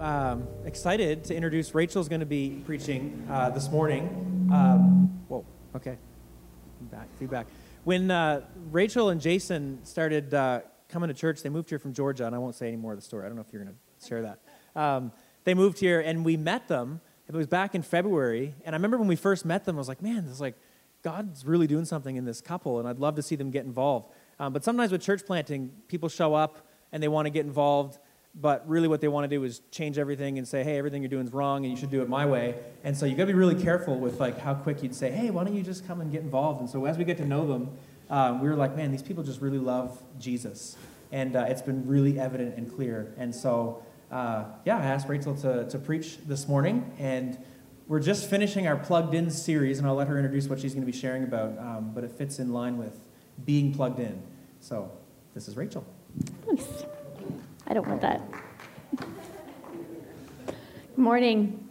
excited to introduce Rachel's going to be preaching this morning. Whoa, okay. Feedback. When Rachel and Jason started coming to church, they moved here from Georgia, and I won't say any more of the story. I don't know if you're going to share that. They moved here, and we met them. It was back in February, and I remember when we first met them, I was like, man, this is like, God's really doing something in this couple, and I'd love to see them get involved. But sometimes with church planting, people show up, and they want to get involved, but really what they want to do is change everything and say, hey, everything you're doing is wrong, and you should do it my way. And so you got to be really careful with like how quick you'd say, hey, why don't you just come and get involved? And so as we get to know them, we were like, man, these people just really love Jesus. And it's been really evident and clear. And so, I asked Rachel to preach this morning, and we're just finishing our Plugged In series, and I'll let her introduce what she's going to be sharing about, but it fits in line with being plugged in. So, this is Rachel. Thanks. I don't want that. Good morning.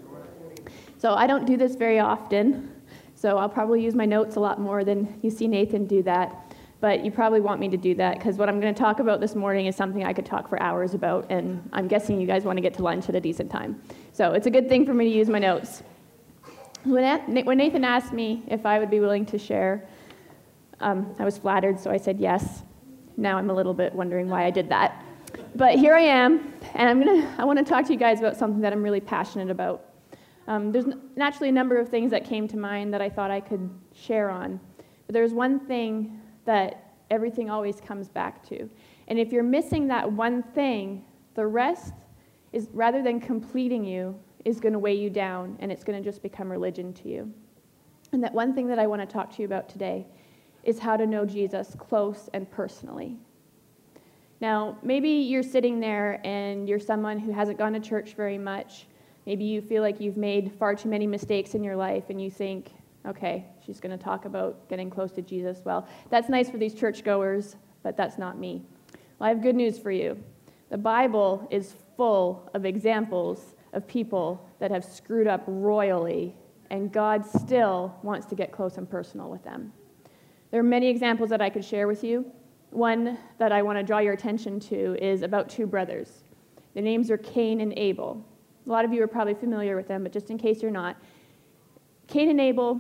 So I don't do this very often, so I'll probably use my notes a lot more than you see Nathan do that. But you probably want me to do that, because what I'm going to talk about this morning is something I could talk for hours about, and I'm guessing you guys want to get to lunch at a decent time. So it's a good thing for me to use my notes. When Nathan asked me if I would be willing to share, I was flattered, so I said yes. Now I'm a little bit wondering why I did that. But here I am, and I want to talk to you guys about something that I'm really passionate about. There's naturally a number of things that came to mind that I thought I could share on. But there's one thing that everything always comes back to. And if you're missing that one thing, the rest is, rather than completing you, is going to weigh you down, and it's going to just become religion to you. And that one thing that I want to talk to you about today is how to know Jesus close and personally. Now, maybe you're sitting there and you're someone who hasn't gone to church very much. Maybe you feel like you've made far too many mistakes in your life, and you think, okay, she's going to talk about getting close to Jesus. Well, that's nice for these churchgoers, but that's not me. Well, I have good news for you. The Bible is full of examples of people that have screwed up royally, and God still wants to get close and personal with them. There are many examples that I could share with you. One that I want to draw your attention to is about two brothers. Their names are Cain and Abel. A lot of you are probably familiar with them, but just in case you're not, Cain and Abel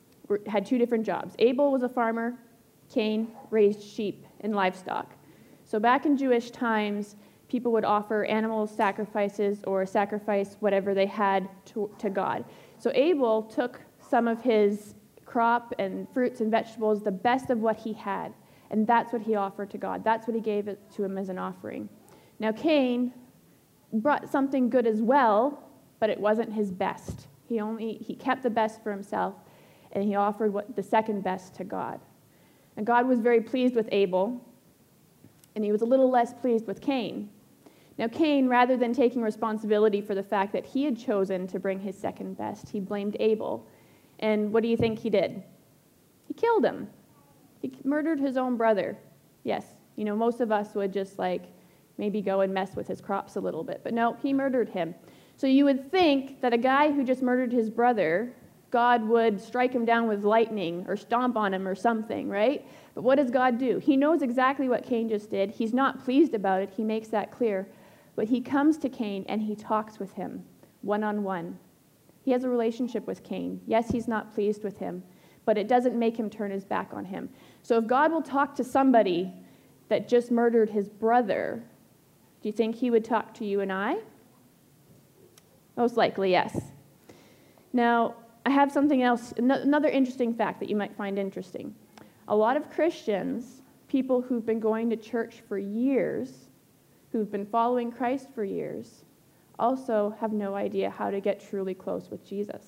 had two different jobs. Abel was a farmer. Cain raised sheep and livestock. So back in Jewish times, people would offer animal sacrifices or sacrifice whatever they had to God. So Abel took some of his crop and fruits and vegetables, the best of what he had, and that's what he offered to God. That's what he gave it to him as an offering. Now Cain brought something good as well, but it wasn't his best. He kept the best for himself, and he offered the second best to God. And God was very pleased with Abel, and he was a little less pleased with Cain. Now Cain, rather than taking responsibility for the fact that he had chosen to bring his second best, he blamed Abel. And what do you think he did? He killed him. He murdered his own brother. Yes, most of us would just maybe go and mess with his crops a little bit. But no, he murdered him. So you would think that a guy who just murdered his brother, God would strike him down with lightning or stomp on him or something, right? But what does God do? He knows exactly what Cain just did. He's not pleased about it. He makes that clear. But he comes to Cain and he talks with him one-on-one. He has a relationship with Cain. Yes, he's not pleased with him, but it doesn't make him turn his back on him. So if God will talk to somebody that just murdered his brother, do you think he would talk to you and I? Most likely, yes. Now, I have something else, another interesting fact that you might find interesting. A lot of Christians, people who've been going to church for years, who've been following Christ for years, also have no idea how to get truly close with Jesus.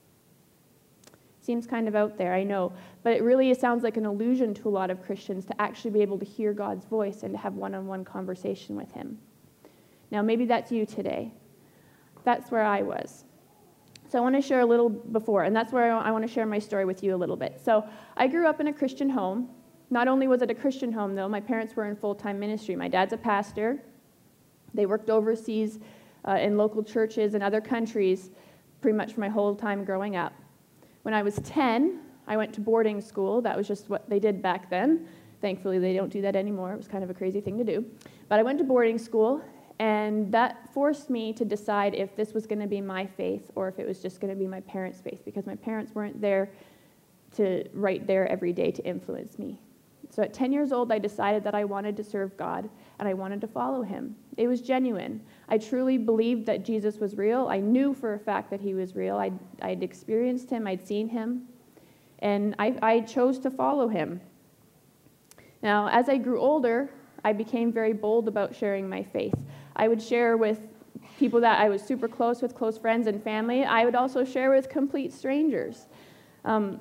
Seems kind of out there, I know, but it really sounds like an illusion to a lot of Christians to actually be able to hear God's voice and to have one-on-one conversation with him. Now, maybe that's you today. That's where I was. So I want to share a little before, and that's where I want to share my story with you a little bit. So I grew up in a Christian home. Not only was it a Christian home, though, my parents were in full-time ministry. My dad's a pastor. They worked overseas in local churches in other countries pretty much for my whole time growing up. When I was 10, I went to boarding school. That was just what they did back then. Thankfully, they don't do that anymore. It was kind of a crazy thing to do. But I went to boarding school, And that forced me to decide if this was going to be my faith or if it was just going to be my parents' faith, because my parents weren't there right there every day to influence me. So at 10 years old, I decided that I wanted to serve God and I wanted to follow him. It was genuine. I truly believed that Jesus was real. I knew for a fact that he was real. I'd experienced him. I'd seen him. And I chose to follow him. Now, as I grew older, I became very bold about sharing my faith. I would share with people that I was super close with, close friends and family. I would also share with complete strangers. Because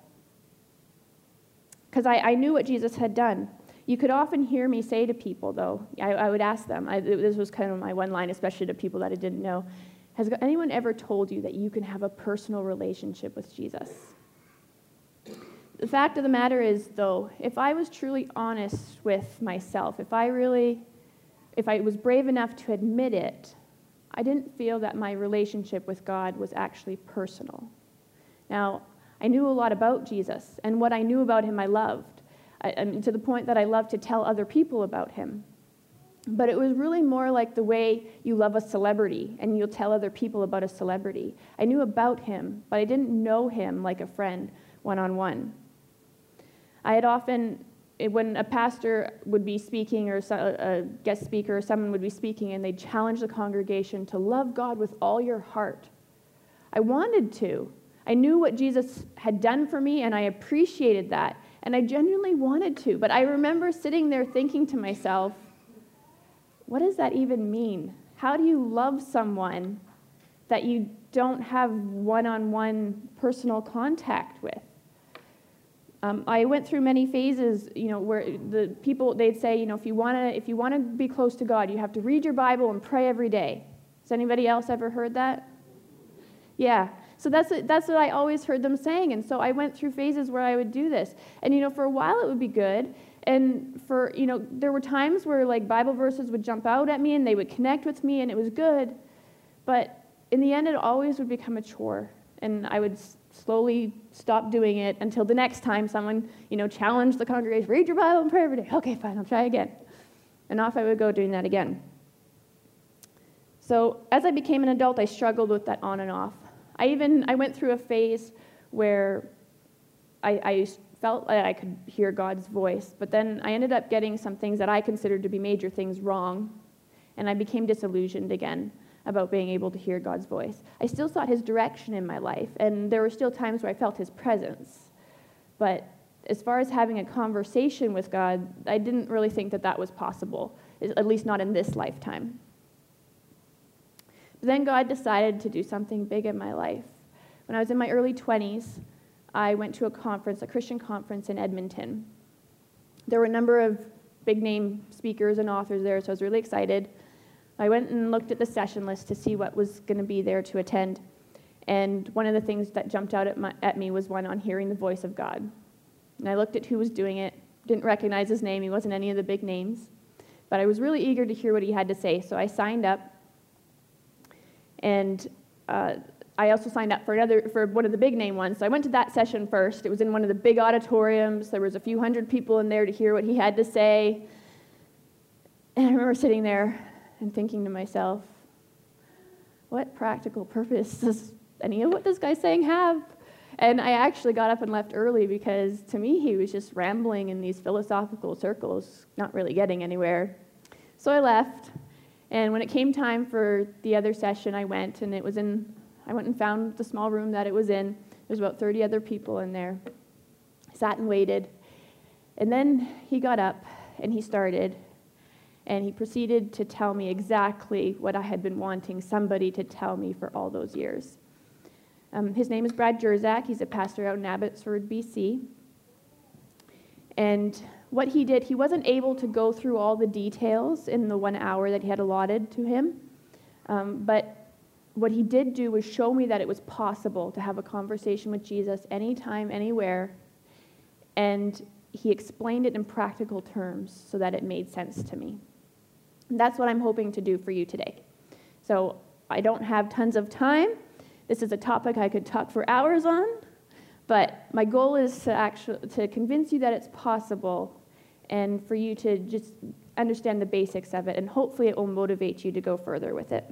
I knew what Jesus had done. You could often hear me say to people, though, I would ask them, this was kind of my one line, especially to people that I didn't know, has anyone ever told you that you can have a personal relationship with Jesus? The fact of the matter is, though, if I was truly honest with myself, if I was brave enough to admit it, I didn't feel that my relationship with God was actually personal. Now, I knew a lot about Jesus, and what I knew about him I loved, to the point that I loved to tell other people about him. But it was really more like the way you love a celebrity, and you'll tell other people about a celebrity. I knew about him, but I didn't know him like a friend, one-on-one. I had often, when a pastor would be speaking or a guest speaker or someone would be speaking and they'd challenge the congregation to love God with all your heart, I wanted to. I knew what Jesus had done for me and I appreciated that and I genuinely wanted to. But I remember sitting there thinking to myself, what does that even mean? How do you love someone that you don't have one-on-one personal contact with? I went through many phases, where the people, they'd say, if you want to be close to God, you have to read your Bible and pray every day. Has anybody else ever heard that? Yeah. So that's what I always heard them saying. And so I went through phases where I would do this. And, for a while it would be good. And there were times where like Bible verses would jump out at me and they would connect with me and it was good. But in the end, it always would become a chore. And I would slowly stop doing it until the next time someone, challenged the congregation, read your Bible and pray every day. Okay, fine, I'll try again. And off I would go doing that again. So as I became an adult, I struggled with that on and off. I went through a phase where I felt like I could hear God's voice, but then I ended up getting some things that I considered to be major things wrong, and I became disillusioned again about being able to hear God's voice. I still sought his direction in my life, and there were still times where I felt his presence. But as far as having a conversation with God, I didn't really think that was possible, at least not in this lifetime. But then God decided to do something big in my life. When I was in my early 20s, I went to a Christian conference in Edmonton. There were a number of big-name speakers and authors there, so I was really excited. I went and looked at the session list to see what was going to be there to attend. And one of the things that jumped out at me was one on hearing the voice of God. And I looked at who was doing it, didn't recognize his name, he wasn't any of the big names. But I was really eager to hear what he had to say, so I signed up. And I also signed up for one of the big name ones. So I went to that session first. It was in one of the big auditoriums. There was a few hundred people in there to hear what he had to say. And I remember sitting there and thinking to myself, what practical purpose does any of what this guy's saying have? And I actually got up and left early because to me he was just rambling in these philosophical circles, not really getting anywhere. So I left, and when it came time for the other session, I went and found the small room that it was in. There's about 30 other people in there. I sat and waited, and then he got up and he started. And he proceeded to tell me exactly what I had been wanting somebody to tell me for all those years. His name is Brad Jerzak. He's a pastor out in Abbotsford, BC. And what he did, he wasn't able to go through all the details in the 1 hour that he had allotted to him. But what he did do was show me that it was possible to have a conversation with Jesus anytime, anywhere. And he explained it in practical terms so that it made sense to me. And that's what I'm hoping to do for you today. So I don't have tons of time. This is a topic I could talk for hours on, but my goal is to convince you that it's possible and for you to just understand the basics of it, and hopefully it will motivate you to go further with it.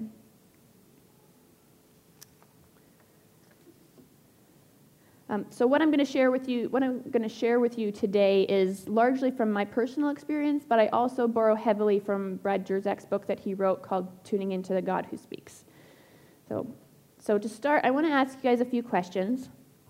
So what I'm going to share with you today is largely from my personal experience, but I also borrow heavily from Brad Jerzak's book that he wrote called Tuning Into the God Who Speaks. So to start, I want to ask you guys a few questions.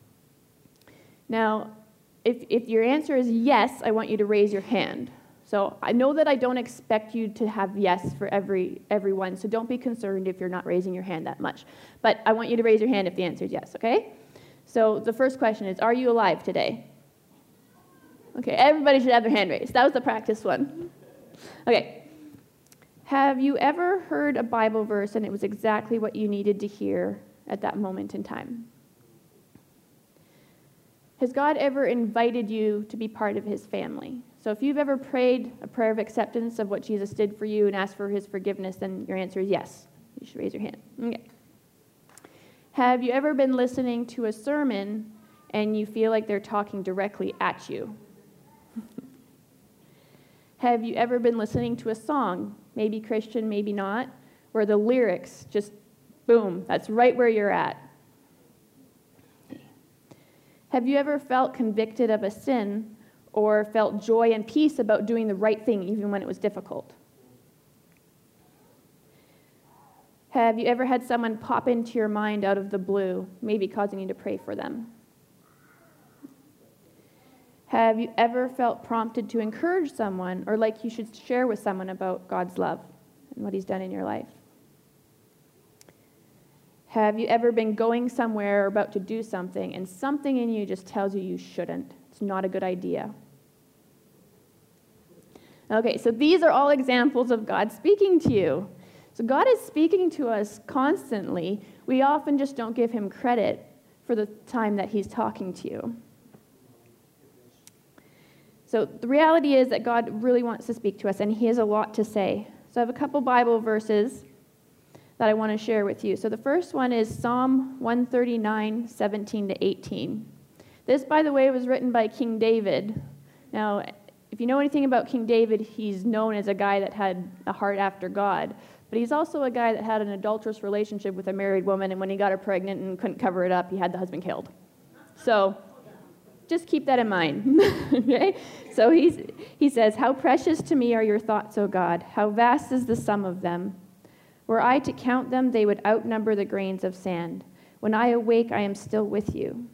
Now, if your answer is yes, I want you to raise your hand. So I know that I don't expect you to have yes for everyone, so don't be concerned if you're not raising your hand that much. But I want you to raise your hand if the answer is yes, okay? So the first question is, are you alive today? Okay, everybody should have their hand raised. That was the practice one. Okay. Have you ever heard a Bible verse and it was exactly what you needed to hear at that moment in time? Has God ever invited you to be part of his family? So if you've ever prayed a prayer of acceptance of what Jesus did for you and asked for his forgiveness, then your answer is yes. You should raise your hand. Okay. Have you ever been listening to a sermon and you feel like they're talking directly at you? Have you ever been listening to a song, maybe Christian, maybe not, where the lyrics just, boom, that's right where you're at? Have you ever felt convicted of a sin or felt joy and peace about doing the right thing even when it was difficult? Have you ever had someone pop into your mind out of the blue, maybe causing you to pray for them? Have you ever felt prompted to encourage someone or like you should share with someone about God's love and what he's done in your life? Have you ever been going somewhere or about to do something and something in you just tells you shouldn't? It's not a good idea. Okay, so these are all examples of God speaking to you. So God is speaking to us constantly. We often just don't give him credit for the time that he's talking to you. So the reality is that God really wants to speak to us, and he has a lot to say. So I have a couple Bible verses that I want to share with you. So the first one is Psalm 139, 17 to 18. This, by the way, was written by King David. Now, if you know anything about King David, he's known as a guy that had a heart after God. But he's also a guy that had an adulterous relationship with a married woman, and when he got her pregnant and couldn't cover it up, he had the husband killed. So just keep that in mind. Okay? So he says, "How precious to me are your thoughts, O God. How vast is the sum of them. Were I to count them, they would outnumber the grains of sand. When I awake, I am still with you."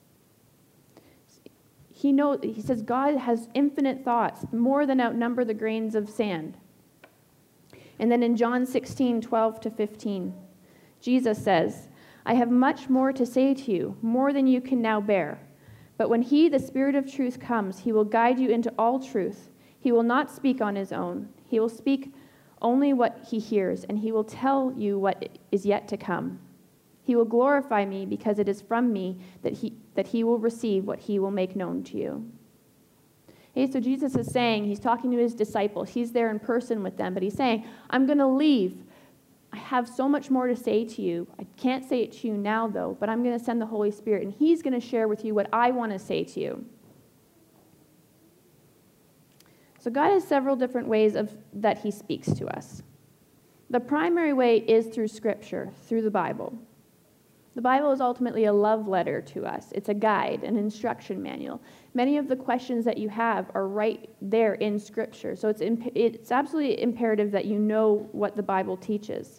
He says God has infinite thoughts, more than outnumber the grains of sand. And then in John 16, 12 to 15, Jesus says, "I have much more to say to you, more than you can now bear. But when he, the Spirit of truth, comes, he will guide you into all truth. He will not speak on his own. He will speak only what he hears, and he will tell you what is yet to come. He will glorify me, because it is from me that he will receive what he will make known to you." Okay, so Jesus is saying, he's talking to his disciples. He's there in person with them, but he's saying, I'm going to leave. I have so much more to say to you. I can't say it to you now, though, but I'm going to send the Holy Spirit, and he's going to share with you what I want to say to you. So God has several different ways that he speaks to us. The primary way is through Scripture, through the Bible. The Bible is ultimately a love letter to us. It's a guide, an instruction manual. Many of the questions that you have are right there in Scripture. So it's absolutely imperative that you know what the Bible teaches.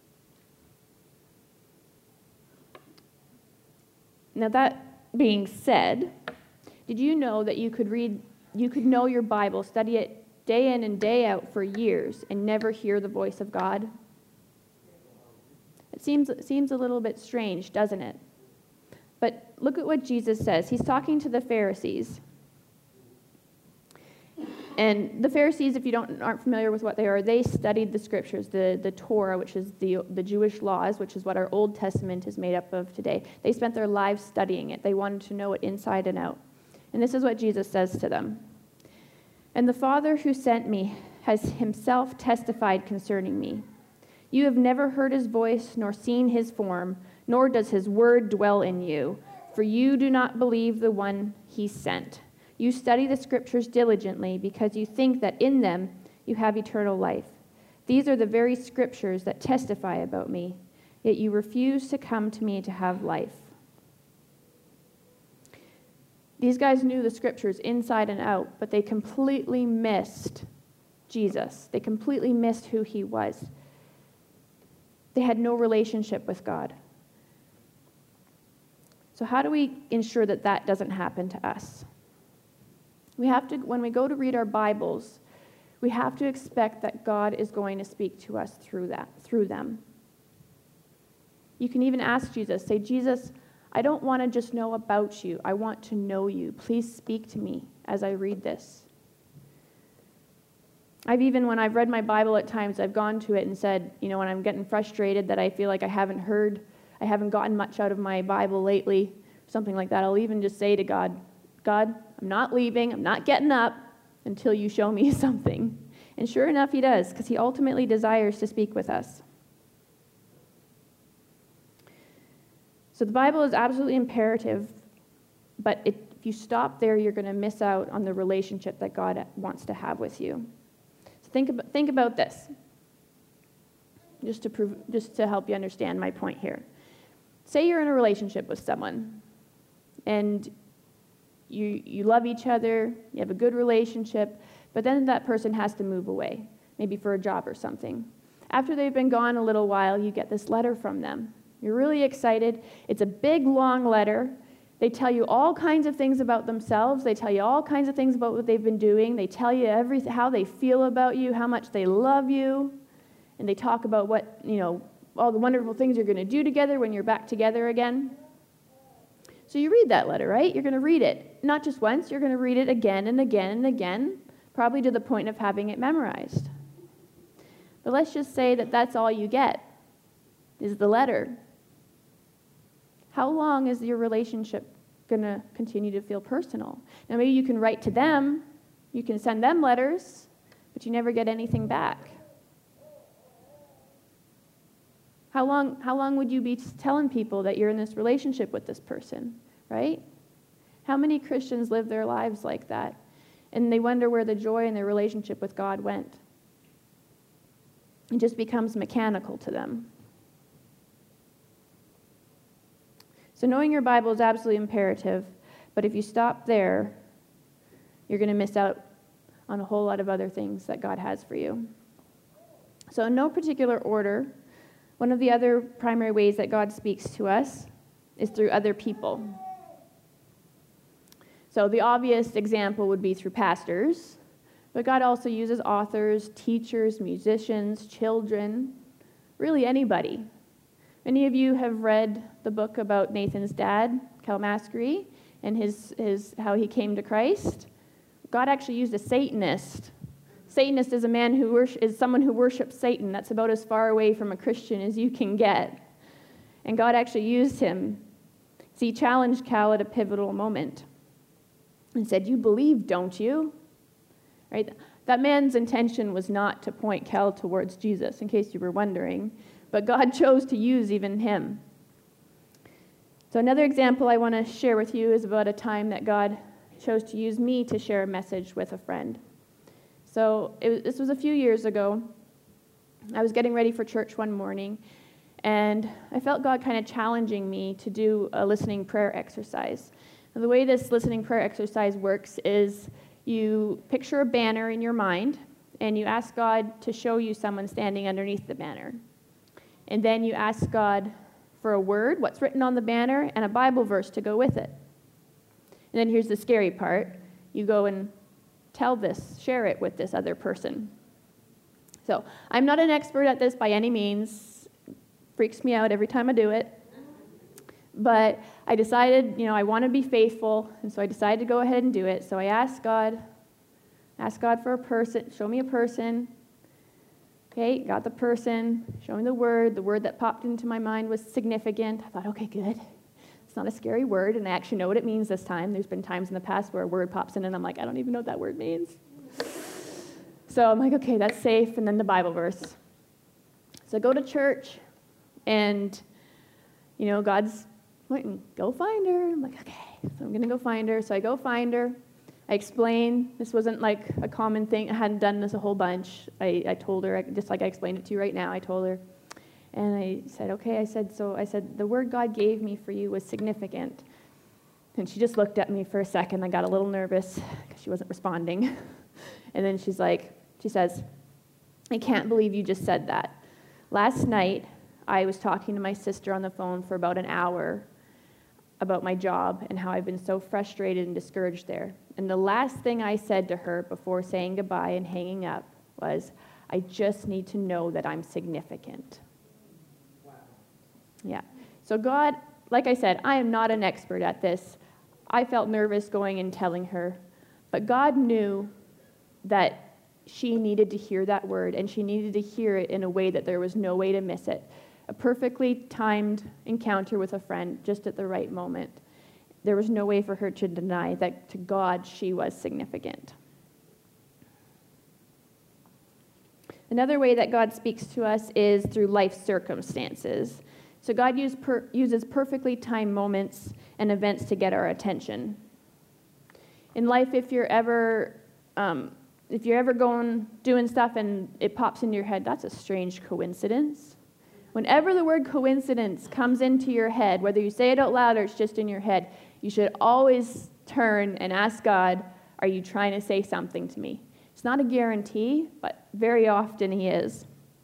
Now, that being said, did you know that you could know your Bible, study it day in and day out for years, and never hear the voice of God? It seems a little bit strange, doesn't it? But look at what Jesus says. He's talking to the Pharisees. And the Pharisees, if you aren't familiar with what they are, they studied the Scriptures, the Torah, which is the Jewish laws, which is what our Old Testament is made up of today. They spent their lives studying it. They wanted to know it inside and out. And this is what Jesus says to them. "And the Father who sent me has himself testified concerning me. You have never heard his voice, nor seen his form, nor does his word dwell in you, for you do not believe the one he sent. You study the Scriptures diligently because you think that in them you have eternal life. These are the very scriptures that testify about me, yet you refuse to come to me to have life. These guys knew the scriptures inside and out, but they completely missed Jesus. They completely missed who he was. They had no relationship with God. So how do we ensure that that doesn't happen to us? We have to, when we go to read our Bibles, we have to expect that God is going to speak to us through them. You can even ask Jesus, say, Jesus, I don't want to just know about you. I want to know you. Please speak to me as I read this. When I've read my Bible at times, I've gone to it and said, when I'm getting frustrated that I feel like I haven't gotten much out of my Bible lately, something like that, I'll even just say to God, God, I'm not leaving, I'm not getting up until you show me something. And sure enough, he does, because he ultimately desires to speak with us. So the Bible is absolutely imperative, but if you stop there, you're going to miss out on the relationship that God wants to have with you. So think about this, just to help you understand my point here. Say you're in a relationship with someone, and you love each other, you have a good relationship, but then that person has to move away, maybe for a job or something. After they've been gone a little while, you get this letter from them. You're really excited. It's a big, long letter. They tell you all kinds of things about themselves. They tell you all kinds of things about what they've been doing. They tell you how they feel about you, how much they love you. And they talk about what, all the wonderful things you're going to do together when you're back together again. So you read that letter, right? You're going to read it. Not just once. You're going to read it again and again and again, probably to the point of having it memorized. But let's just say that that's all you get, is the letter. How long is your relationship going to continue to feel personal? Now, maybe you can write to them, you can send them letters, but you never get anything back. How long would you be telling people that you're in this relationship with this person, right? How many Christians live their lives like that? And they wonder where the joy in their relationship with God went. It just becomes mechanical to them. So knowing your Bible is absolutely imperative, but if you stop there, you're going to miss out on a whole lot of other things that God has for you. So in no particular order, one of the other primary ways that God speaks to us is through other people. So the obvious example would be through pastors, but God also uses authors, teachers, musicians, children, really anybody. Many of you have read the book about Nathan's dad, Cal Maskery, and his how he came to Christ. God actually used a Satanist. Satanist is a man is someone who worships Satan. That's about as far away from a Christian as you can get. And God actually used him. So he challenged Cal at a pivotal moment and said, "You believe, don't you?" Right? That man's intention was not to point Cal towards Jesus, in case you were wondering. But God chose to use even him. So another example I want to share with you is about a time that God chose to use me to share a message with a friend. So this was a few years ago. I was getting ready for church one morning, and I felt God kind of challenging me to do a listening prayer exercise. Now, the way this listening prayer exercise works is you picture a banner in your mind, and you ask God to show you someone standing underneath the banner. And then you ask God for a word, what's written on the banner, and a Bible verse to go with it. And then here's the scary part. You go and share it with this other person. So I'm not an expert at this by any means. Freaks me out every time I do it. But I decided, I want to be faithful, and so I decided to go ahead and do it. So I asked God for a person, show me a person. Okay, got the person, showing the word. The word that popped into my mind was significant. I thought, okay, good. It's not a scary word, and I actually know what it means this time. There's been times in the past where a word pops in, and I'm like, I don't even know what that word means. So I'm like, okay, that's safe, and then the Bible verse. So I go to church, and, God's waiting, go find her. I'm like, okay, so I'm going to go find her. So I go find her. I explained this wasn't like a common thing. I hadn't done this a whole bunch. I told her, just like I explained it to you right now, I told her. And I said, okay, I said, the word God gave me for you was significant. And she just looked at me for a second. I got a little nervous because she wasn't responding. And then she says, I can't believe you just said that. Last night, I was talking to my sister on the phone for about an hour about my job and how I've been so frustrated and discouraged there. And the last thing I said to her before saying goodbye and hanging up was, I just need to know that I'm significant. Wow. Yeah. So God, like I said, I am not an expert at this. I felt nervous going and telling her. But God knew that she needed to hear that word, and she needed to hear it in a way that there was no way to miss it. A perfectly timed encounter with a friend just at the right moment. There was no way for her to deny that to God she was significant. Another way that God speaks to us is through life circumstances. So God uses perfectly timed moments and events to get our attention. In life, if you're ever doing stuff and it pops into your head, that's a strange coincidence. Whenever the word coincidence comes into your head, whether you say it out loud or it's just in your head, you should always turn and ask God, are you trying to say something to me? It's not a guarantee, but very often he is.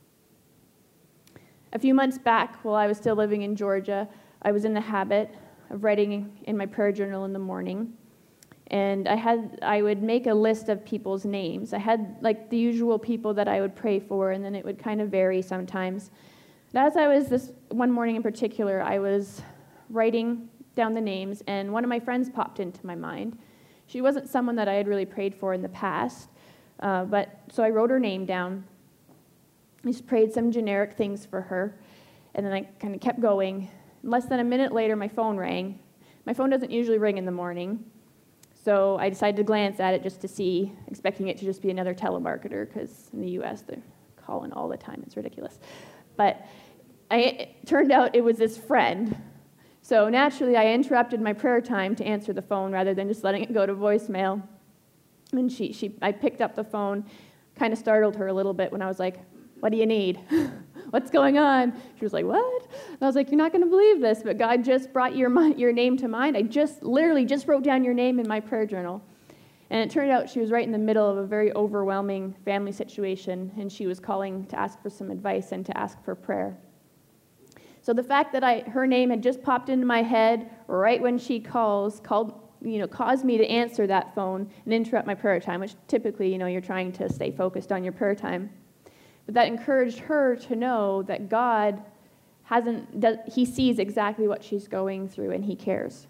A few months back, while I was still living in Georgia, I was in the habit of writing in my prayer journal in the morning. And I would make a list of people's names. I had like the usual people that I would pray for, and then it would kind of vary sometimes. But as I was this one morning in particular, I was writing down the names, and one of my friends popped into my mind. She wasn't someone that I had really prayed for in the past, so I wrote her name down. I just prayed some generic things for her, and then I kind of kept going. Less than a minute later, my phone rang. My phone doesn't usually ring in the morning, so I decided to glance at it just to see, expecting it to just be another telemarketer, because in the U.S. they're calling all the time. It's ridiculous. But it turned out it was this friend. So naturally, I interrupted my prayer time to answer the phone rather than just letting it go to voicemail. And I picked up the phone, kind of startled her a little bit when I was like, what do you need? What's going on? She was like, what? And I was like, you're not going to believe this, but God just brought your name to mind. I literally just wrote down your name in my prayer journal. And it turned out she was right in the middle of a very overwhelming family situation, and she was calling to ask for some advice and to ask for prayer. So the fact that her name had just popped into my head right when she caused me to answer that phone and interrupt my prayer time, which typically, you're trying to stay focused on your prayer time. But that encouraged her to know that God he sees exactly what she's going through, and he cares.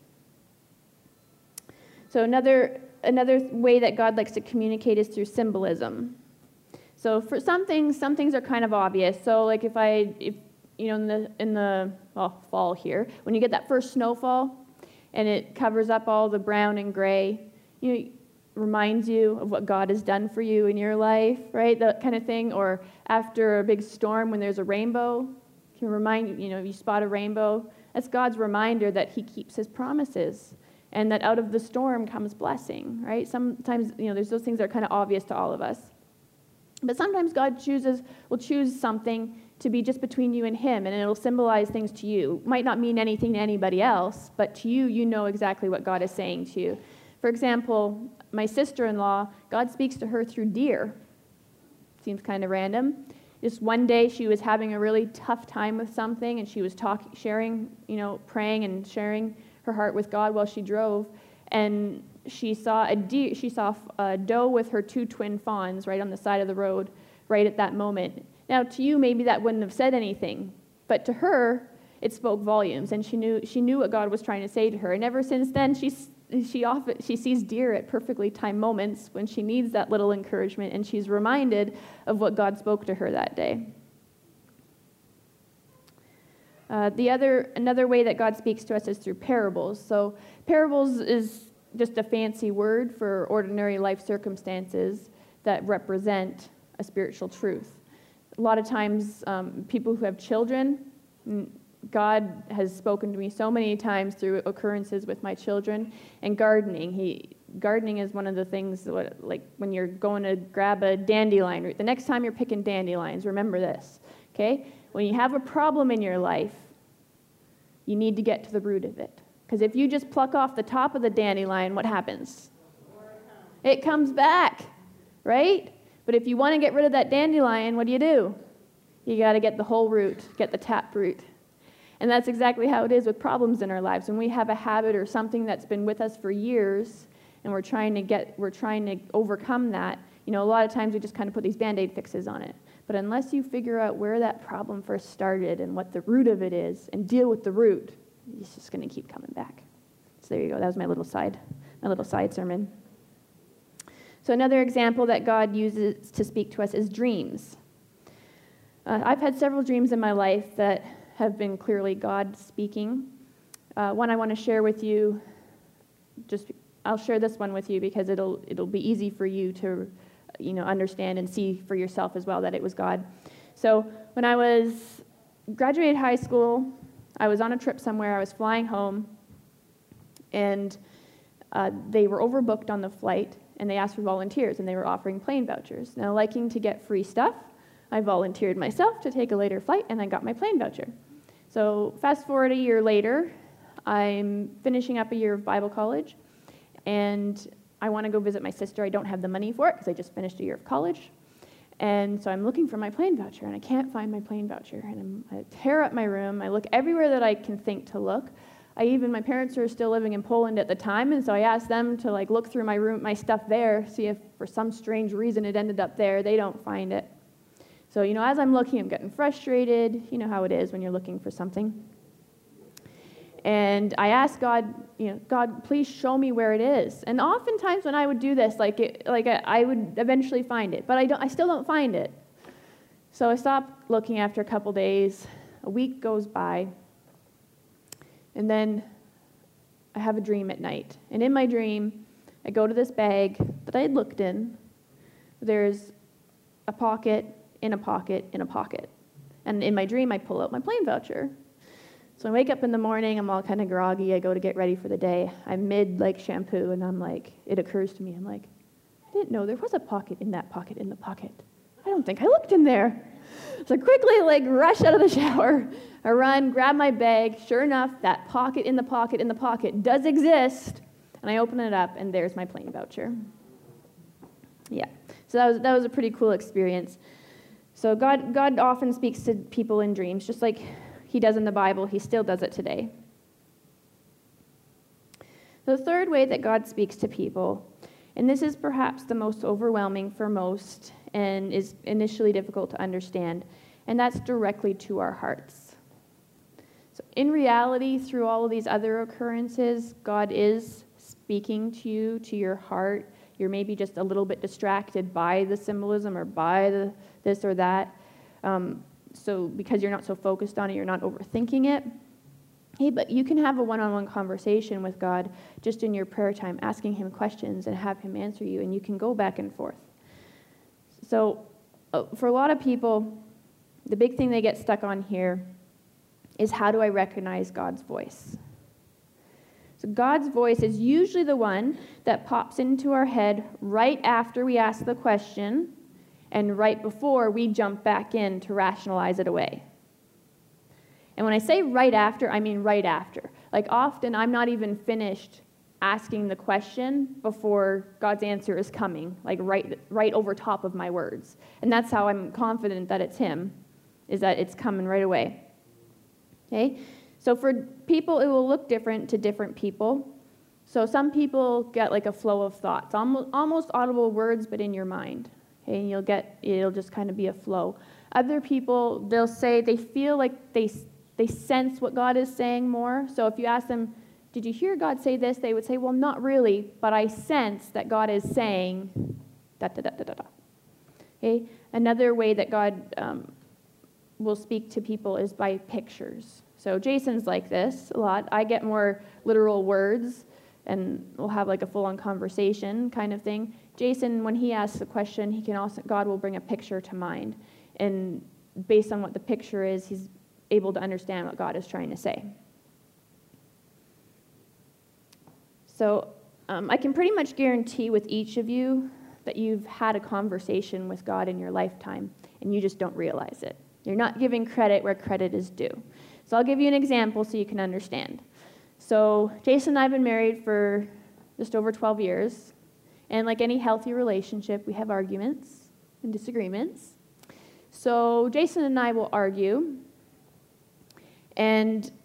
So another way that God likes to communicate is through symbolism. So for some things are kind of obvious. So like if in the fall here, when you get that first snowfall and it covers up all the brown and gray, reminds you of what God has done for you in your life, right? That kind of thing. Or after a big storm when there's a rainbow, can remind you, you spot a rainbow. That's God's reminder that he keeps his promises and that out of the storm comes blessing, right? Sometimes, there's those things that are kind of obvious to all of us. But sometimes God will choose something to be just between you and him, and it'll symbolize things to you. It might not mean anything to anybody else, but to you, you know exactly what God is saying to you. For example, my sister-in-law, God speaks to her through deer. Seems kind of random. Just one day she was having a really tough time with something, and she was praying and sharing her heart with God while she drove, and she saw a doe with her two twin fawns right on the side of the road right at that moment. Now, to you, maybe that wouldn't have said anything, but to her, it spoke volumes, and she knew what God was trying to say to her. And ever since then, she sees deer at perfectly timed moments when she needs that little encouragement, and she's reminded of what God spoke to her that day. Another way that God speaks to us is through parables. So parables is just a fancy word for ordinary life circumstances that represent a spiritual truth. A lot of times, people who have children, God has spoken to me so many times through occurrences with my children, and gardening. gardening is one of the things, like when you're going to grab a dandelion root, the next time you're picking dandelions, remember this, okay? When you have a problem in your life, you need to get to the root of it. Because if you just pluck off the top of the dandelion, what happens? It comes back, right? But if you want to get rid of that dandelion, what do? You got to get the whole root, get the tap root. And that's exactly how it is with problems in our lives. When we have a habit or something that's been with us for years, and we're trying to overcome that, a lot of times we just kind of put these Band-Aid fixes on it. But unless you figure out where that problem first started and what the root of it is, and deal with the root, it's just going to keep coming back. So there you go. That was my little side sermon. So another example that God uses to speak to us is dreams. I've had several dreams in my life that have been clearly God speaking. One I want to share with you. I'll share this one with you because it'll be easy for you to understand and see for yourself as well that it was God. So when I was graduated high school, I was on a trip somewhere. I was flying home, and they were overbooked on the flight, and they asked for volunteers, and they were offering plane vouchers. Now, liking to get free stuff, I volunteered myself to take a later flight, and I got my plane voucher. So fast forward a year later, I'm finishing up a year of Bible college, and I want to go visit my sister. I don't have the money for it because I just finished a year of college. And so I'm looking for my plane voucher, and I can't find my plane voucher. And I tear up my room. I look everywhere that I can think to look. My parents were still living in Poland at the time, and so I asked them to look through my room, my stuff there, see if for some strange reason it ended up there. They don't find it. So, as I'm looking, I'm getting frustrated. You know how it is when you're looking for something. And I asked God, God, please show me where it is. And oftentimes when I would do this, I would eventually find it, but I still don't find it. So I stopped looking after a couple days. A week goes by, and then I have a dream at night. And in my dream, I go to this bag that I had looked in. There's a pocket in a pocket in a pocket. And in my dream, I pull out my plane voucher. So I wake up in the morning, I'm all kind of groggy, I go to get ready for the day. I'm mid shampoo, and it occurs to me, I didn't know there was a pocket in that pocket in the pocket. I don't think I looked in there. So I quickly rush out of the shower. I run, grab my bag. Sure enough, that pocket in the pocket in the pocket does exist. And I open it up, and there's my plane voucher. Yeah, so that was a pretty cool experience. So God often speaks to people in dreams, just like He does in the Bible. He still does it today. The third way that God speaks to people, and this is perhaps the most overwhelming for most and is initially difficult to understand, and that's directly to our hearts. So in reality, through all of these other occurrences, God is speaking to you, to your heart. You're maybe just a little bit distracted by the symbolism or by this or that. So because you're not so focused on it, you're not overthinking it. Hey, but you can have a one-on-one conversation with God just in your prayer time, asking Him questions and have Him answer you, and you can go back and forth. So for a lot of people, the big thing they get stuck on here is, how do I recognize God's voice? So God's voice is usually the one that pops into our head right after we ask the question and right before we jump back in to rationalize it away. And when I say right after, I mean right after. Often I'm not even finished asking the question before God's answer is coming, right over top of my words. And that's how I'm confident that it's Him, is that it's coming right away. Okay? So for people, it will look different to different people. So some people get a flow of thoughts, almost audible words, but in your mind. Okay? And it'll just kind of be a flow. Other people, they'll say they feel like they sense what God is saying more. So if you ask them, did you hear God say this? They would say, well, not really, but I sense that God is saying da-da-da-da-da-da. Okay? Another way that God will speak to people is by pictures. So Jason's like this a lot. I get more literal words, and we'll have a full-on conversation kind of thing. Jason, when he asks a question, God will bring a picture to mind. And based on what the picture is, he's able to understand what God is trying to say. So I can pretty much guarantee with each of you that you've had a conversation with God in your lifetime, and you just don't realize it. You're not giving credit where credit is due. So I'll give you an example so you can understand. So Jason and I have been married for just over 12 years, and like any healthy relationship, we have arguments and disagreements. So Jason and I will argue, and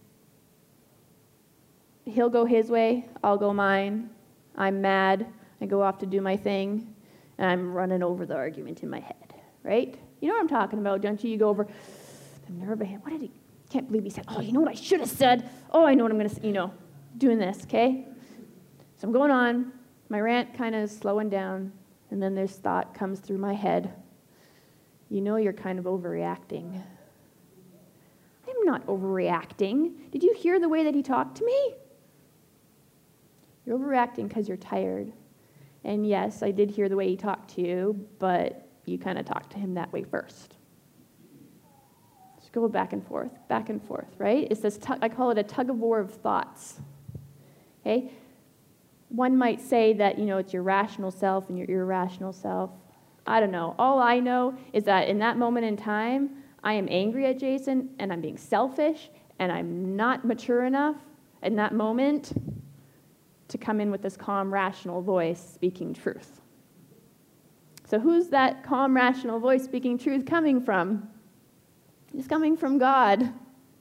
he'll go his way, I'll go mine. I'm mad, I go off to do my thing, and I'm running over the argument in my head, right? You know what I'm talking about, don't you? You go over the nerve of him. What did he? Can't believe he said, oh, you know what I should have said? Oh, I know what I'm going to say, doing this, okay? So I'm going on. My rant kind of slowing down, and then this thought comes through my head. You're kind of overreacting. I'm not overreacting. Did you hear the way that he talked to me? You're overreacting because you're tired. And yes, I did hear the way he talked to you, but you kind of talked to him that way first. Just go back and forth, right? It's this I call it a tug of war of thoughts. Okay? One might say that, it's your rational self and your irrational self. I don't know. All I know is that in that moment in time, I am angry at Jason, and I'm being selfish, and I'm not mature enough in that moment to come in with this calm, rational voice speaking truth. So who's that calm, rational voice speaking truth coming from? It's coming from God.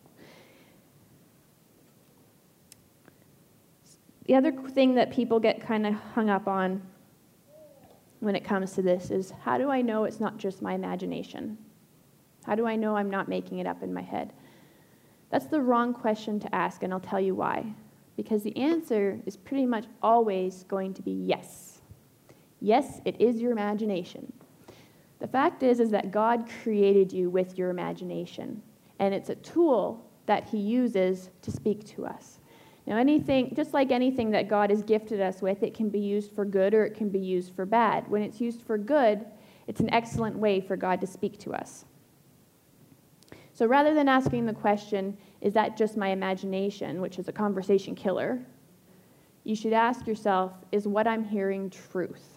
The other thing that people get kind of hung up on when it comes to this is, how do I know it's not just my imagination? How do I know I'm not making it up in my head? That's the wrong question to ask, and I'll tell you why. Because the answer is pretty much always going to be yes. Yes, it is your imagination. The fact is that God created you with your imagination, and it's a tool that he uses to speak to us. Now, just like anything that God has gifted us with, it can be used for good or it can be used for bad. When it's used for good, it's an excellent way for God to speak to us. So rather than asking the question, is that just my imagination, which is a conversation killer, you should ask yourself, is what I'm hearing truth?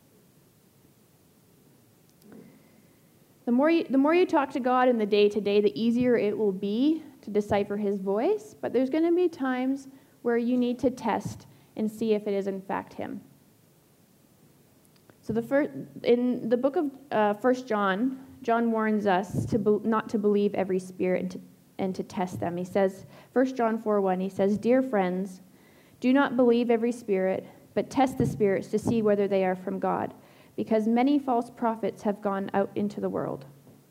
The more you talk to God in the day-to-day, the easier it will be to decipher his voice, but there's going to be times where you need to test and see if it is in fact him. So in the book of 1 John, John warns us not to believe every spirit and to test them. He says, 1 John 4:1, he says, "Dear friends, do not believe every spirit, but test the spirits to see whether they are from God, because many false prophets have gone out into the world."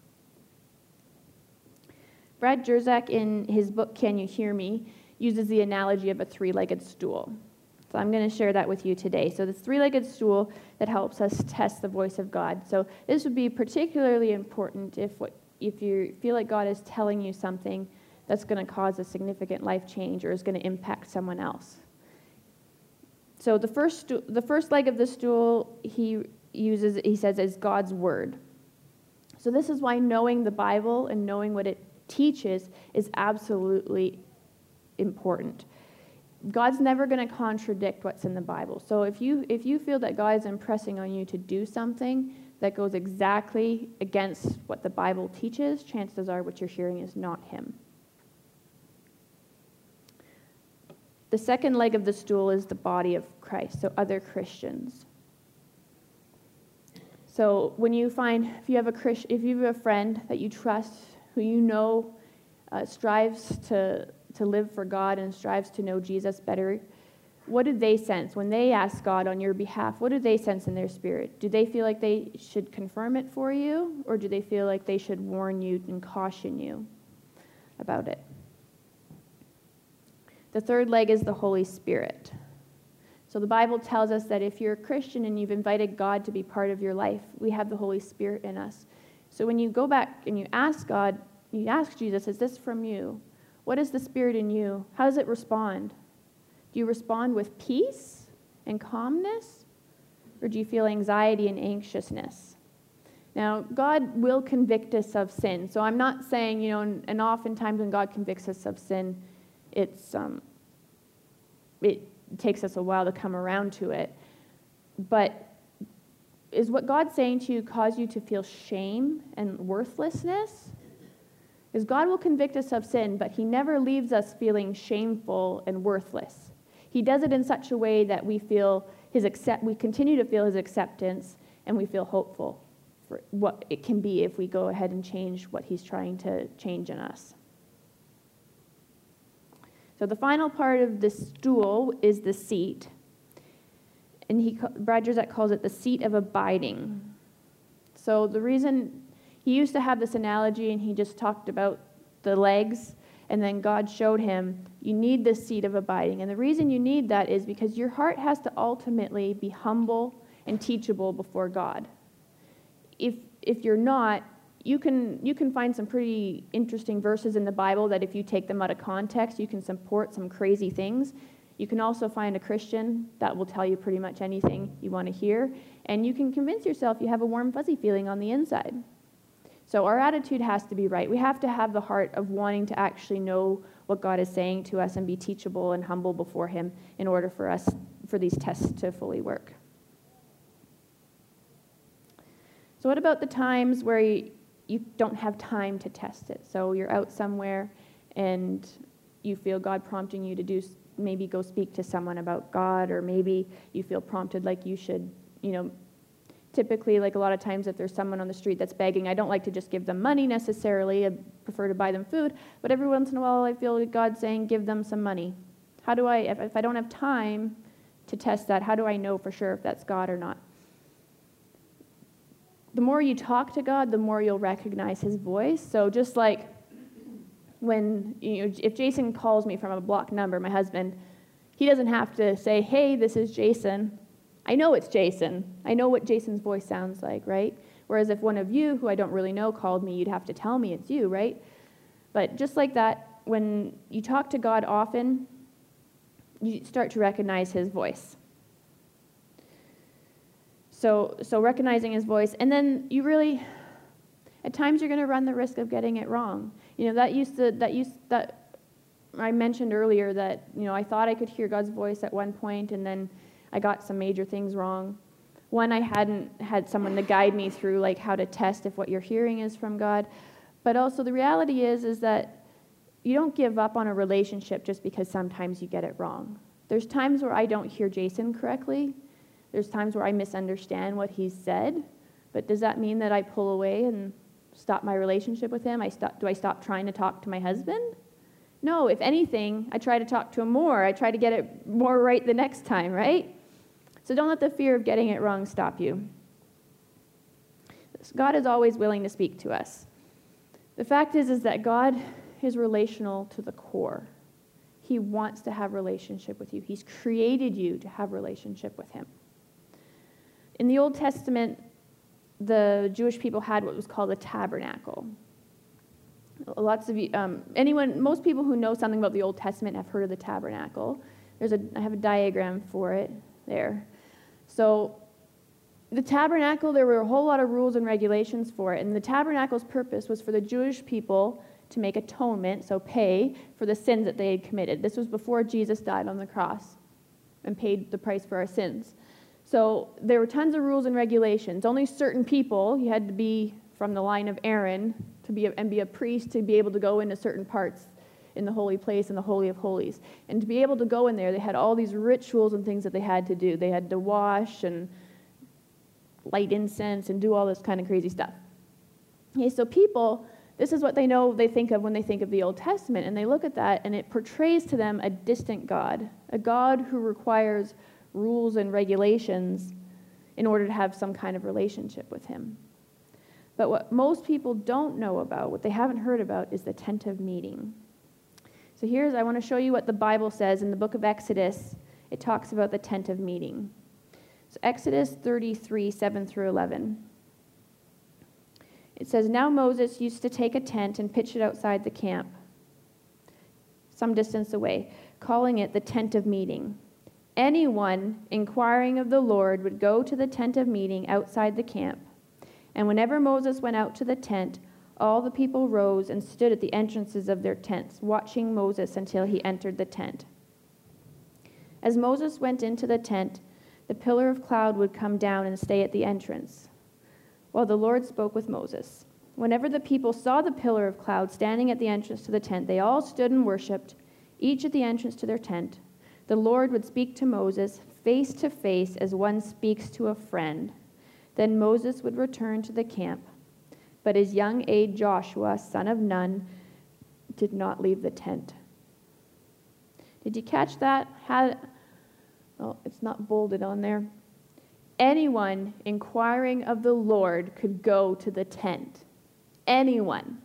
Brad Jersak, in his book, Can You Hear Me?, uses the analogy of a three-legged stool. So I'm going to share that with you today. So this three-legged stool that helps us test the voice of God. So this would be particularly important if you feel like God is telling you something that's going to cause a significant life change or is going to impact someone else. So the first leg of the stool he says, is God's word. So this is why knowing the Bible and knowing what it teaches is absolutely important. God's never going to contradict what's in the Bible. So if you feel that God is impressing on you to do something that goes exactly against what the Bible teaches, chances are what you're hearing is not him. The second leg of the stool is the body of Christ, so other Christians. So when you find, if you have a friend that you trust, who you know strives to live for God and strives to know Jesus better, what do they sense when they ask God on your behalf? What do they sense in their spirit? Do they feel like they should confirm it for you, or do they feel like they should warn you and caution you about it? The third leg is the Holy Spirit. So the Bible tells us that if you're a Christian and you've invited God to be part of your life, we have the Holy Spirit in us. So when you go back and you ask God, you ask Jesus, is this from you? What is the Spirit in you? How does it respond? Do you respond with peace and calmness? Or do you feel anxiety and anxiousness? Now, God will convict us of sin. So I'm not saying, and oftentimes when God convicts us of sin, it takes us a while to come around to it. But is what God's saying to you cause you to feel shame and worthlessness? Because God will convict us of sin, but he never leaves us feeling shameful and worthless. He does it in such a way that we continue to feel his acceptance, and we feel hopeful for what it can be if we go ahead and change what he's trying to change in us. So the final part of the stool is the seat. And Brad Jersett calls it the seat of abiding. So the reason he used to have this analogy, and he just talked about the legs, and then God showed him, you need this seat of abiding. And the reason you need that is because your heart has to ultimately be humble and teachable before God. If you're not, you can find some pretty interesting verses in the Bible that if you take them out of context, you can support some crazy things. You can also find a Christian that will tell you pretty much anything you want to hear, and you can convince yourself you have a warm, fuzzy feeling on the inside. So our attitude has to be right. We have to have the heart of wanting to actually know what God is saying to us and be teachable and humble before him in order for these tests to fully work. So what about the times where you don't have time to test it? So you're out somewhere and you feel God prompting you to maybe go speak to someone about God, or maybe you feel prompted like you should, typically, like a lot of times if there's someone on the street that's begging, I don't like to just give them money necessarily. I prefer to buy them food, but every once in a while I feel God saying, give them some money. How do I, if I don't have time to test that, how do I know for sure if that's God or not? The more you talk to God, the more you'll recognize his voice. So just like when, if Jason calls me from a blocked number, my husband, he doesn't have to say, hey, this is Jason. I know it's Jason. I know what Jason's voice sounds like, right? Whereas if one of you, who I don't really know, called me, you'd have to tell me it's you, right? But just like that, when you talk to God often, you start to recognize his voice. So recognizing his voice, and then at times you're going to run the risk of getting it wrong. That I mentioned earlier that, I thought I could hear God's voice at one point, and then I got some major things wrong. One, I hadn't had someone to guide me through like how to test if what you're hearing is from God. But also the reality is that you don't give up on a relationship just because sometimes you get it wrong. There's times where I don't hear Jason correctly. There's times where I misunderstand what he said. But does that mean that I pull away and stop my relationship with him? Do I stop trying to talk to my husband? No, if anything, I try to talk to him more. I try to get it more right the next time, right? So don't let the fear of getting it wrong stop you. God is always willing to speak to us. The fact is that God is relational to the core. He wants to have relationship with you. He's created you to have relationship with him. In the Old Testament, the Jewish people had what was called a tabernacle. Lots of you, most people who know something about the Old Testament have heard of the tabernacle. I have a diagram for it there. So the tabernacle, there were a whole lot of rules and regulations for it, and the tabernacle's purpose was for the Jewish people to make atonement, so pay for the sins that they had committed. This was before Jesus died on the cross and paid the price for our sins. So there were tons of rules and regulations. Only certain people, you had to be from the line of Aaron and be a priest to be able to go into certain parts in the holy place and the Holy of Holies. And to be able to go in there, they had all these rituals and things that they had to do. They had to wash and light incense and do all this kind of crazy stuff. Okay, so people, this is what they think of when they think of the Old Testament, and they look at that and it portrays to them a distant God, a God who requires rules and regulations in order to have some kind of relationship with him. But what most people don't know about, what they haven't heard about, is the tent of meeting. So I want to show you what the Bible says in the book of Exodus. It talks about the tent of meeting. So Exodus 33, 7 through 11. It says, "Now Moses used to take a tent and pitch it outside the camp, some distance away, calling it the tent of meeting. Anyone inquiring of the Lord would go to the tent of meeting outside the camp. And whenever Moses went out to the tent, all the people rose and stood at the entrances of their tents, watching Moses until he entered the tent. As Moses went into the tent, the pillar of cloud would come down and stay at the entrance, while the Lord spoke with Moses. Whenever the people saw the pillar of cloud standing at the entrance to the tent, they all stood and worshipped, each at the entrance to their tent. The Lord would speak to Moses face to face as one speaks to a friend. Then Moses would return to the camp. But his young aide Joshua, son of Nun, did not leave the tent. Did you catch that? It's not bolded on there. Anyone inquiring of the Lord could go to the tent. Anyone.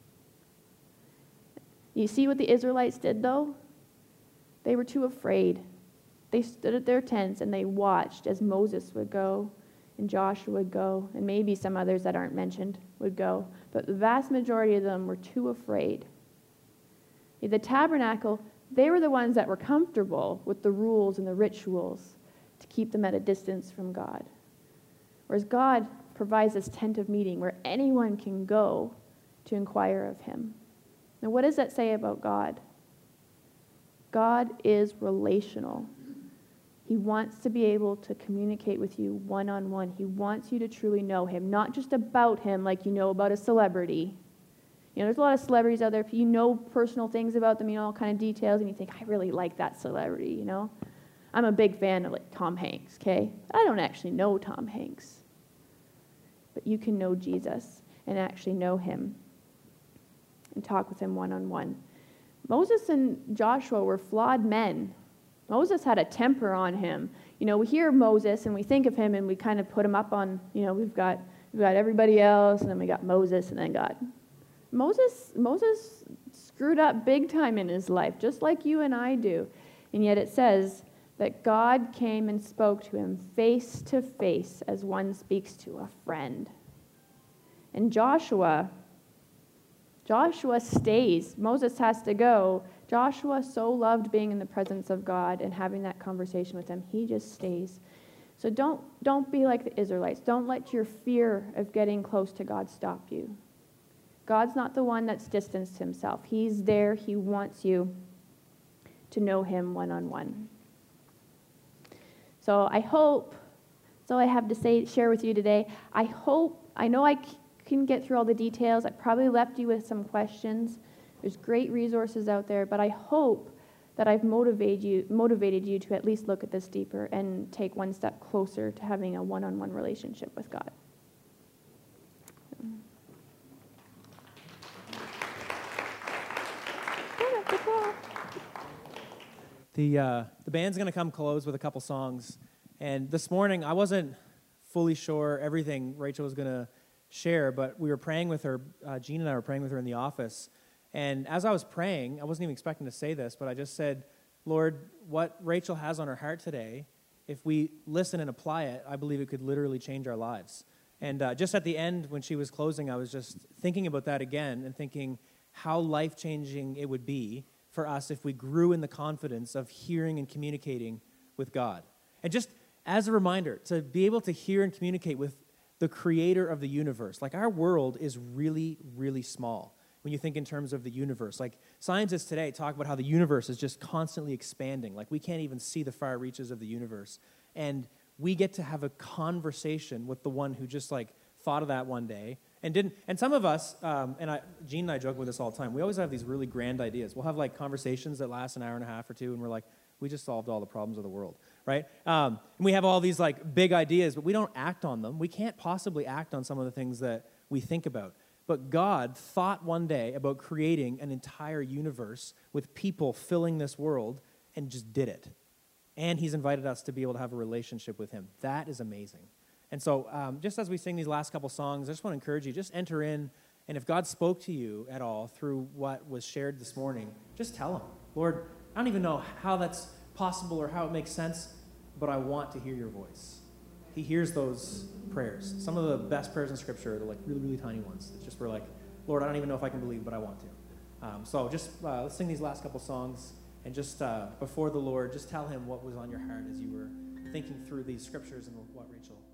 You see what the Israelites did, though? They were too afraid. They stood at their tents and they watched as Moses would go and Joshua would go, and maybe some others that aren't mentioned would go. But the vast majority of them were too afraid. The tabernacle, they were the ones that were comfortable with the rules and the rituals to keep them at a distance from God. Whereas God provides this tent of meeting where anyone can go to inquire of him. Now, what does that say about God? God is relational. He wants to be able to communicate with you one-on-one. He wants you to truly know him, not just about him like you know about a celebrity. You know, there's a lot of celebrities out there. You know personal things about them, you know, all kind of details, and you think, I really like that celebrity, you know. I'm a big fan of like Tom Hanks, okay? I don't actually know Tom Hanks. But you can know Jesus and actually know him and talk with him one-on-one. Moses and Joshua were flawed men. Moses had a temper on him. You know, we hear Moses and we think of him and we kind of put him up on, you know, we've got everybody else, and then we got Moses and then God. Moses screwed up big time in his life, just like you and I do. And yet it says that God came and spoke to him face to face as one speaks to a friend. And Joshua stays. Moses has to go. Joshua so loved being in the presence of God and having that conversation with him. He just stays. So don't be like the Israelites. Don't let your fear of getting close to God stop you. God's not the one that's distanced himself. He's there. He wants you to know him one-on-one. So I hope, that's all I have to share with you today. I know I can get through all the details. I probably left you with some questions. There's great resources out there, but I hope that I've motivated you to at least look at this deeper and take one step closer to having a one-on-one relationship with God. The band's going to come close with a couple songs. And this morning, I wasn't fully sure everything Rachel was going to share, but we were praying with her. Jean and I were praying with her in the office. And as I was praying, I wasn't even expecting to say this, but I just said, Lord, what Rachel has on her heart today, if we listen and apply it, I believe it could literally change our lives. And just at the end, when she was closing, I was just thinking about that again and thinking how life-changing it would be for us if we grew in the confidence of hearing and communicating with God. And just as a reminder, to be able to hear and communicate with the creator of the universe. Like, our world is really, really small when you think in terms of the universe. Like, scientists today talk about how the universe is just constantly expanding. Like, we can't even see the far reaches of the universe. And we get to have a conversation with the one who just, like, thought of that one day and didn't. And some of us, Jean and I joke with this all the time, we always have these really grand ideas. We'll have, like, conversations that last an hour and a half or two, and we're like, we just solved all the problems of the world, right? And we have all these, like, big ideas, but we don't act on them. We can't possibly act on some of the things that we think about. But God thought one day about creating an entire universe with people filling this world and just did it. And he's invited us to be able to have a relationship with him. That is amazing. And so just as we sing these last couple songs, I just want to encourage you, just enter in. And if God spoke to you at all through what was shared this morning, just tell him, Lord, I don't even know how that's possible or how it makes sense, but I want to hear your voice. He hears those prayers. Some of the best prayers in Scripture are the, like, really, really tiny ones. It's just we're like, Lord, I don't even know if I can believe, but I want to. So just let's sing these last couple songs, and just before the Lord, just tell him what was on your heart as you were thinking through these Scriptures and what Rachel